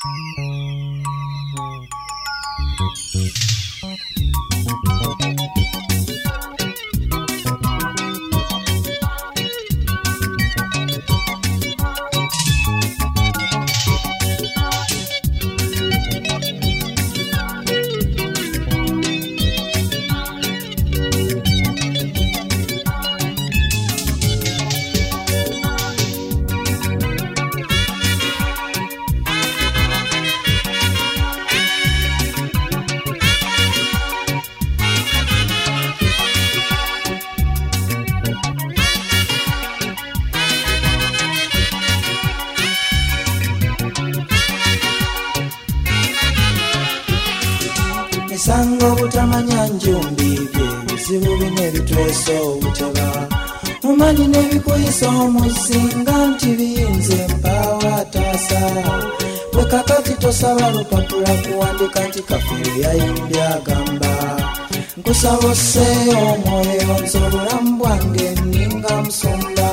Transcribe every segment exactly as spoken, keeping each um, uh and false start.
Sango butamanya njumbi bizibu bine bitweso obuteba mumanyi nebikuyisa omusinga nti biyinze mpawa taasa bwe kakati tosaba lupapula kuwandika nti kafere yayimbye agamba nkusaba osseeyo omwoyo nze obulamu bwange nninga musumba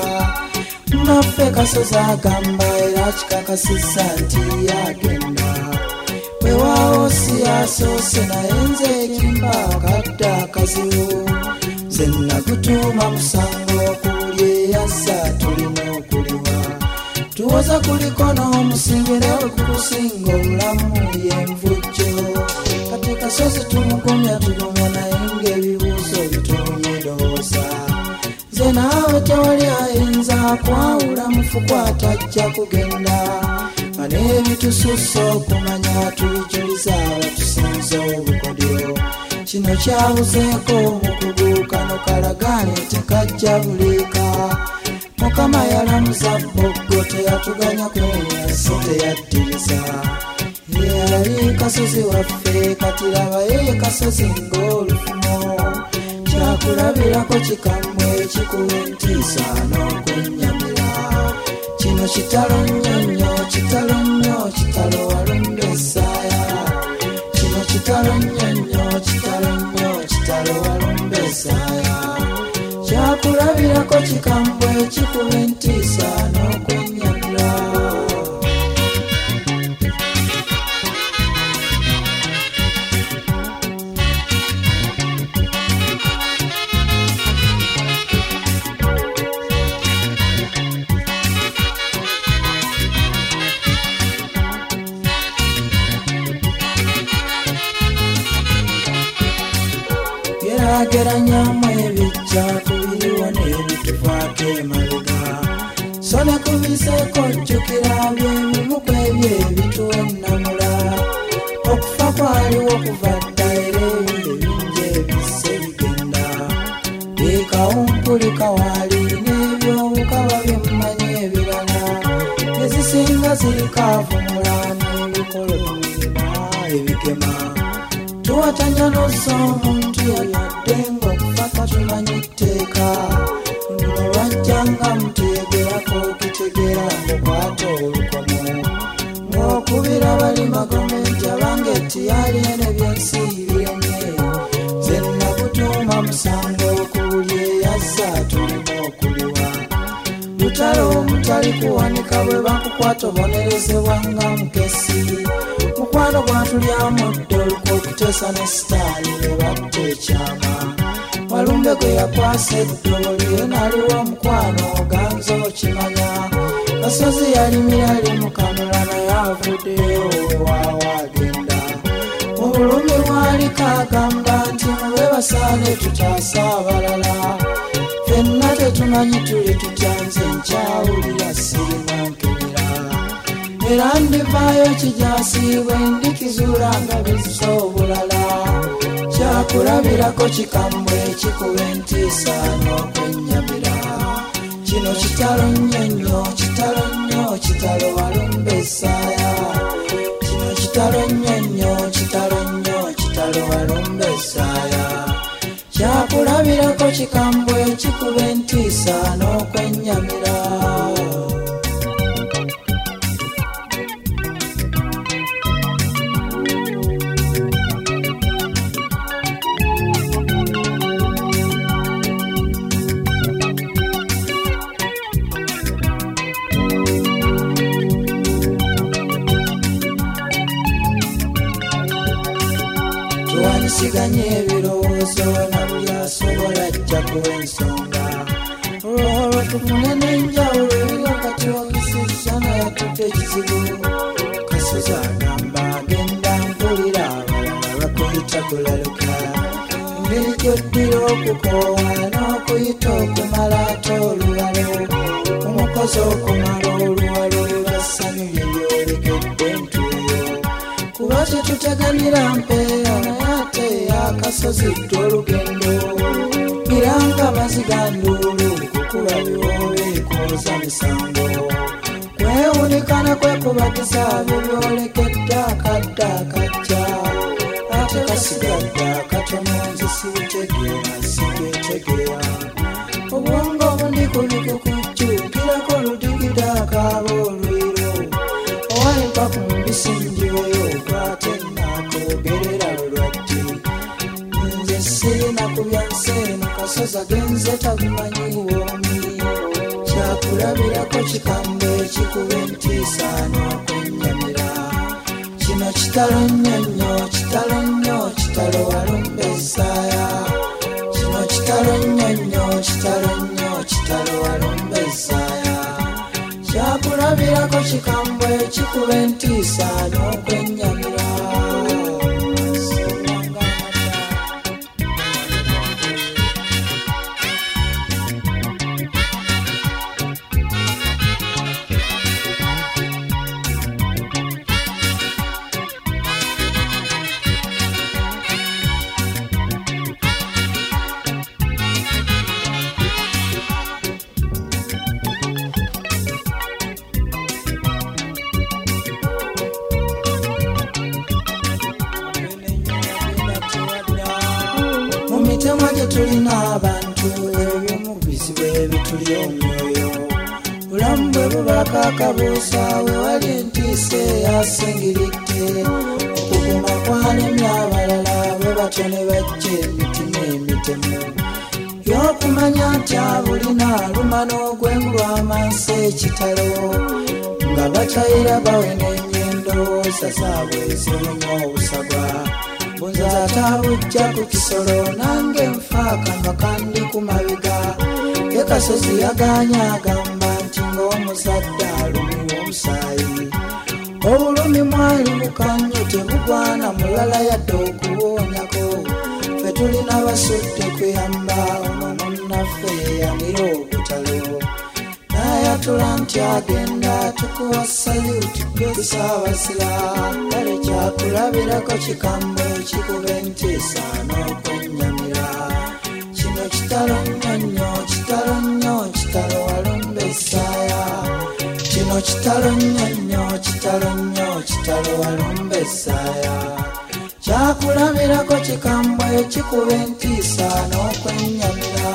naffe kasozi agamba era kikakasisa nti yagenda wewawo siyasoose naye nze ekimba akadde akazibu nze nagutuuma musango okubuli eyazza tulina okuliwa tuwoza kuliko n'omusingira we kukusinga obulamu yenvujjo kati kasozi tumugumya tugumya naye ng'ebibuuzo bitumidooza nze naawe tewali ayinza kwawula mufu kwatajja kugenda n'ebitusussa okumanya tubijuliza abatusinza obukodyo kino kyabuzeeko omukugu kano kalagale tekajja buliika mukama yalamuza bboggo teyatuganya kweyasi teyaddiriza yeyali kasozi waffe katiraba ye kasozi ng'olufumo kyakulabirako kikammwe ekikuwa entiisa n'okwennyamira kino kitalo nnyo nnyo kitalo nnyo kitalo walumba essaaya kino kitalo nnyo nnyo kitalo nnyo kitalo walumba essaaya kyakulabirako kikambwe ekikuba entiisa n'okwennyamira Gerageranyamu ebijja kubiriwo n'ebituvaako emabega so ne kubiseeko jjukira by'ebimu ku ebyo ebituwa ennamula okufa kwaliwo kuva dda era ebintu bingi ebisse bigenda bikawumpuli kawaali n'ebyobukaba byemmanyi ebirala ezisinga zirikaavumula n'ebikolomima ebigema tuwatanya n'ossa omuntu yadde ng'okufa katumanyi tteeka nduno lwajjanga mutegerako kitegera mukwata olukomo ng'okubira bali magomenti abange tiyali ene byensi biremye nze nakutuuma musango okubuli eyazza tulina okuliwa lutalo omutali kuwanika bwe bakukwata obonerezebwanga mukesi mukwano gwatulyamu ddoluka okuteesa ne sitaani ne batta ekyama walumbe gwe yakwasa eddolo lye naliwo omukwano oganza okimanya kasozi yalimira ali mukanula naye avuddeyo ewaawo agenda mu bulumi bwaliko agamba nti mube basaane tutaasa abalala fenna tetumanyi tuli tutya nze nkyawulira sirina nkebera era ndivaayo kijasiibwe ndikizuula nga bizza obulala kyakulabirako kikambwe ekikuba entiisa n'okwennyamira kino kitalo nnyo nnyo kitalo nnyo kitalo walumba essaaya kino kitalo nnyo nnyo kitalo nnyo kitalo walumba essaaya kyakulabirako kikambwe ekikuba entiisa n'okwennyamira tusiganye ebirowoozo na buli asobola ajja kuwa ensonga olwo tufune n'enjawulo eri wakati wa Kisuza n'ayatudde ekizibu. Kasozi agamba agenda mpulira abalala bakuyita kulaluka engeri gy'oddira okukoowa n'okuyita okumala ate oluwalo omukozi okumala oluwalo lwassanyu lye lyolekedde ntuuyo kuba kyetuteganira mpeera naye ate yakasozi dde olugendo miranga maziga nduulu kukuba biwoobe kwoza misango kwewunikana kwekubagiza byo byolekedde akadde akajja ate kasigadde akatono nze sibutegeera sigetegeera obwongo bundikubikukujjukirako oludigida akaaba olwiro owalimpa ku mbisinjiweyo gwate nakoogerera lulwaddi nze sirina kubya nseeno Kasozi agenze tagumanyi bwomi kyakulabirako kikambe ekikuba entiisa n'okwennyamira kino kitalo nnyo nnyo kitalo nnyo kitalo walumba esaaya kino kitalo nnyo nnyo kitalo nnyo kitalo walumba esaaya kyakulabirako kikambe ekikuba entiisa n'okwennyamira. Mitemwa gye tulina abantu eby'omu bizibu ebituli omwoyo bulamu bwe bubaako akabuusa we wali entiisa eyasingiridde okuguma kwalemya abalala bwe batyo ne bajja emitima emitemu y'okumanya nti abulina aluma n'ogwengu lw'amansi ekitalo nga batayira bawena ennyendowooza zaabwe ezirunya obusagwa bunza atabujja ku kisolo nange nfa akamwa kandi ku mabiga ye Kasozi yaganya agamba nti ng'omuzadde alumiwa omusaayi obulumi mwali bukanyo tebugwana mulala yadde okuwoonyako fe tulina basudde kuyamba ono munnaffe yeyamira obutalo n'ayatula nti agenda tukuwa saluti gwe Ssaabasira kale kyakulabirako kikambo ekikuba entiisa n'okwennyamira kino kitalo nnyo nnyo kitalo nnyo kitalo walumba esaaya kino kitalo nnyo nnyo kitalo nnyo kitalo walumba esaaya kyakulabirako kikambo ekikuba entiisa n'okwennyamira.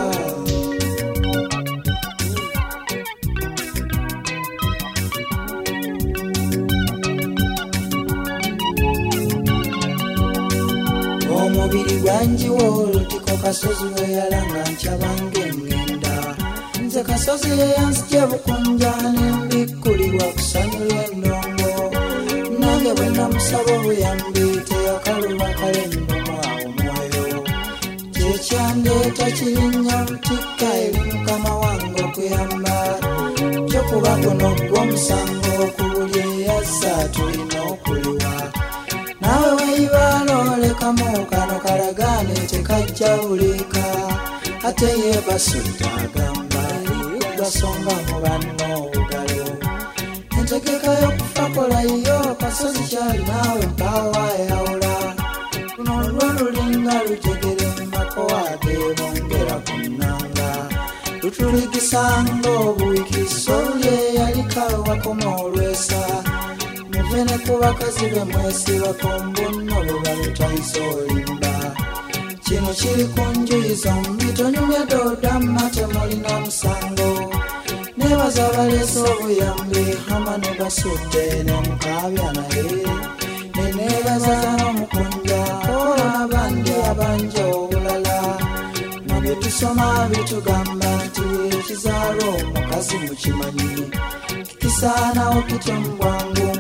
Omubiri gwanjiwa olutiko Kasozi we yalanga nkyabanga engenda nze Kasozi yeyanzigye bukunja nembikkulirwa kusanyula endongo nange bwe namusaba obuyambi teyakaluma kalendomu awo mwoyo kyekyandeeta kirinnya lutikka eri mukama wange okuyamba kyokuba guno gw'omusango ku buli eyazza tulina okuliwa nawe weyibaala olekamu kano kalagaane tekajja bulika ate ye basudde agamba basonga mu banno obugalo entegeka y'okufa kolayo Kasozi kyali naawe mpaawa yawula luno lwo lulinga lujegere mu makowaage bongera ku nnanga lutuligisanga obuwikiso oluli eyalikawe wakoma olwesa muvene ku bakazi be mwesibako mbunno bwe balutayiza olimba kino kiri ku njuyi zombi tonyumya dooda mmate mulina musango nebaza baleese obuyambi hama ne basudde ne mukaabya naye neneebaza n'omukunja oba abandi abanja obulala nabye tusoma bitugamba nti ekizaala omukazi mukimanyi kisaanawo kityo mu bwangu nga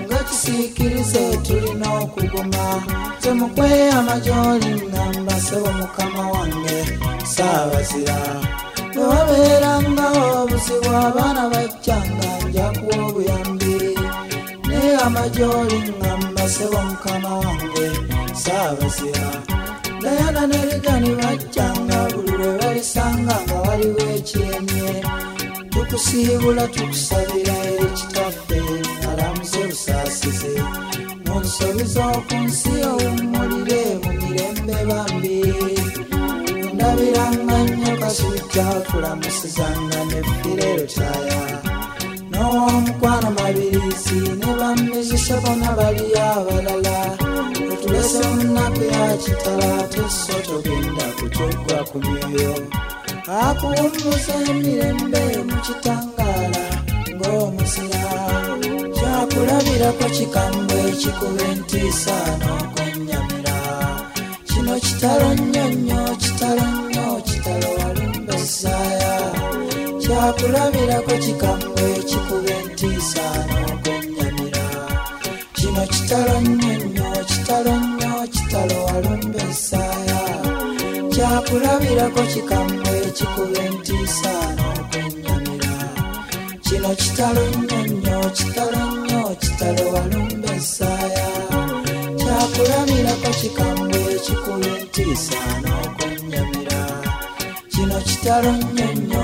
kasiikirize tulina okuguma temukweyama gy'oli ŋŋamba ssebo mukama wange saabazira bwe wabeerangawo obuzibu abaana bajjanga nja kuwa obuyambi naye amagy'oli ŋŋamba ssebo mukama wange saabazira Dayana ne Rigani bajjanga buli lwe balisanga nga waliwo ekiremye tukusiibula tukusabira eri kitaffe alamuze busaasize mu nsobi z'oku nsi owummulire mu mirembe bambi ndabiranga nnyo kasujja tulamusizanga neffirero kyaya n'omukwano mabirizi ne bammizisa bonna bali abalala otulese mu nnaku ya kitala tesso togenda kutuggwa ku myoyo akuwummuza emirembe mu kitangaala ng'omuzira kyakulabirako kikambwe ekikuba entiisa n'okonnyamira kino kitalo nnyo nnyo kitalo nnyo kitalo walumba essaaya kyakulabirako kikambwe ekikuba entiisa n'okonnyamira kino kitalo nnyo nnyo kitalo nnyo kitalo walumba essaaya kyakulabirako kikambwe ekikuba entiisa n'okunnyamira kino kitalo nnyo nnyo kitalo nnyo kitalo walumba essaaya kyakulabirako kikambwe ekikuba entiisa n'okunnyamira kino kitalo nnyo nnyo